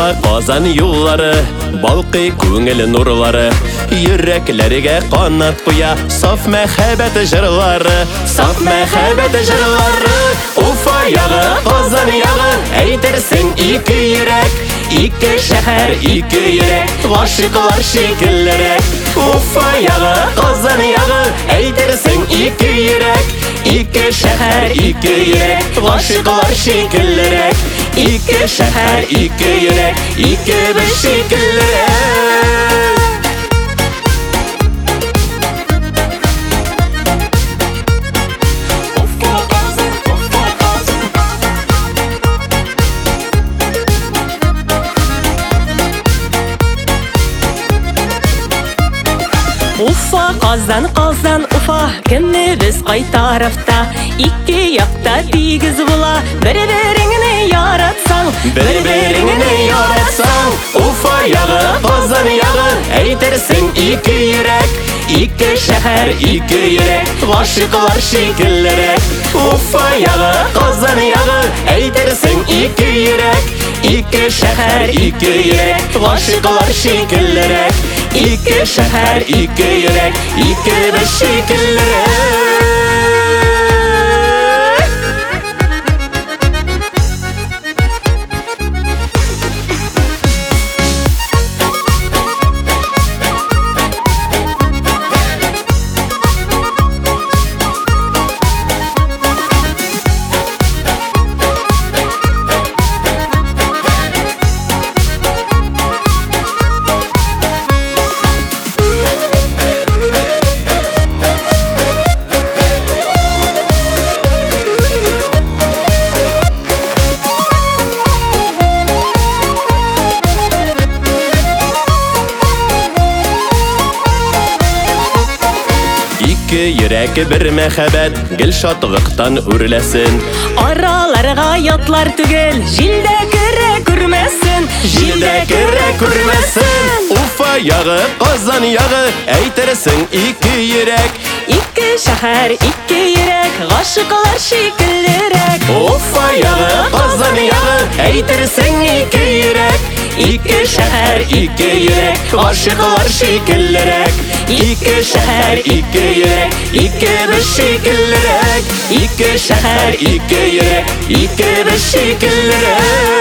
Уфа, Казан юллары, балкый күңел нурлары, йөрәкләргә канат куя саф мәхәббәт җырлары, саф мәхәббәт җырлары. Уфа ягы, Казан ягы, әйтерсең ике йөрәк, ике шәһәр, ике йөрәк, гашыйклар шикеллерәк. Уфа ягы, Казан ягы, әйтерсең ике йөрәк, ике шәһәр, ике йөрәк, гашыйклар шикеллерәк. Ике шәһәр, ике йөрәк, ике без шикеллерәк. Уфа, Казан, Казан, Уфа, кемебез кай тарафта? Ике якта тигез була, бер-береңне яратсаң, Бер-береңне яратсаң. Уфа ягы, Казан ягы, әйтерсең ике йөрәк, ике шәһәр, ике йөрәк, гашыйклар шикеллерәк. Уфа ягы, Казан ягы, әйтерсең ике йөрәк, ике шәһәр, ике йөрәк, гашыйклар шикеллерәк. Ике шәһәр, ике йөрәк, ике без шикеллерәк. Ике йөрәк бер мәхәббәт, гел шатлыктан үрләсен. араларга ятлар түгел, җилдә керә күрмәсен, Җилдә керә күрмәсен. Уфа ягы, Казан ягы, әйтерсең ике йөрәк, ике шәһәр, ике йөрәк, гашыйклар шикеллерәк. Уфа ягы, Казан ягы, әйтерсең ике йөрәк, ике шәһәр, ике йөрәк, гашыйклар шикеллерәк. Ике шәһәр, ике йөрәк, ике без шикеллерәк. Ике шәһәр, ике йөрәк, ике без шикеллерәк.